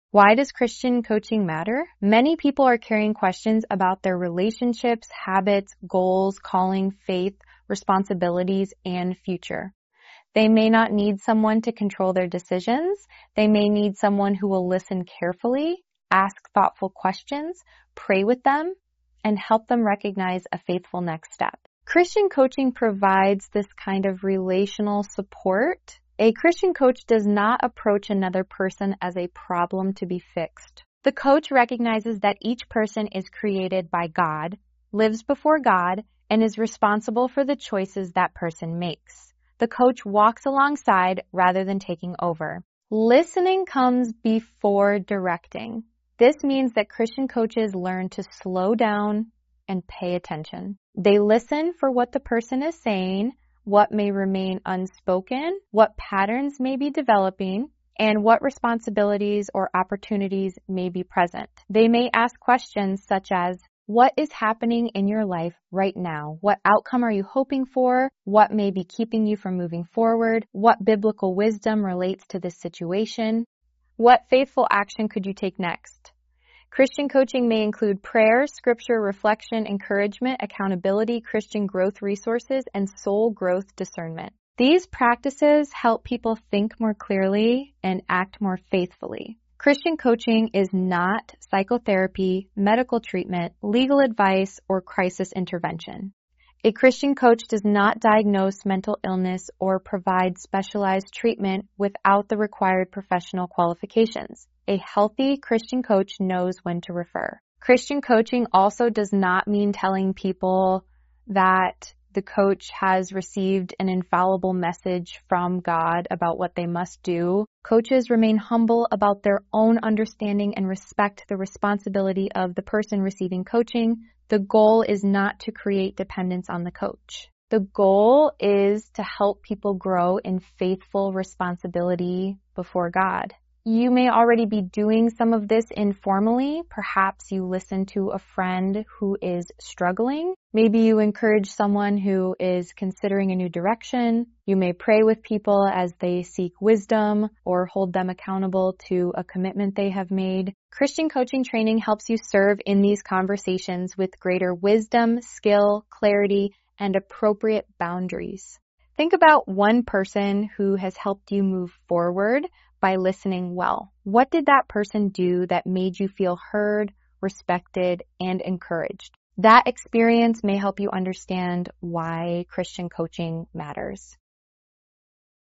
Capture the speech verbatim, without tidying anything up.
Why does Christian coaching matter? Many people are carrying questions about their relationships, habits, goals, calling, faith, responsibilities, and future. They may not need someone to control their decisions. They may need someone who will listen carefully, ask thoughtful questions, pray with them, and help them recognize a faithful next step. Christian coaching provides this kind of relational support. A Christian coach does not approach another person as a problem to be fixed. The coach recognizes that each person is created by God, lives before God, and is responsible for the choices that person makes. The coach walks alongside rather than taking over. Listening comes before directing. This means that Christian coaches learn to slow down and pay attention. They listen for what the person is saying, what may remain unspoken, what patterns may be developing, and what responsibilities or opportunities may be present. They may ask questions such as, what is happening in your life right now? What outcome are you hoping for? What may be keeping you from moving forward? What biblical wisdom relates to this situation? What faithful action could you take next? Christian coaching may include prayer, scripture, reflection, encouragement, accountability, Christian growth resources, and soul growth discernment. These practices help people think more clearly and act more faithfully. Christian coaching is not psychotherapy, medical treatment, legal advice, or crisis intervention. A Christian coach does not diagnose mental illness or provide specialized treatment without the required professional qualifications. A healthy Christian coach knows when to refer. Christian coaching also does not mean telling people that the coach has received an infallible message from God about what they must do. Coaches remain humble about their own understanding and respect the responsibility of the person receiving coaching. The goal is not to create dependence on the coach. The goal is to help people grow in faithful responsibility before God. You may already be doing some of this informally. Perhaps you listen to a friend who is struggling. Maybe you encourage someone who is considering a new direction. You may pray with people as they seek wisdom or hold them accountable to a commitment they have made. Christian coaching training helps you serve in these conversations with greater wisdom, skill, clarity, and appropriate boundaries. Think about one person who has helped you move forward by listening well. What did that person do that made you feel heard, respected, and encouraged? That experience may help you understand why Christian coaching matters.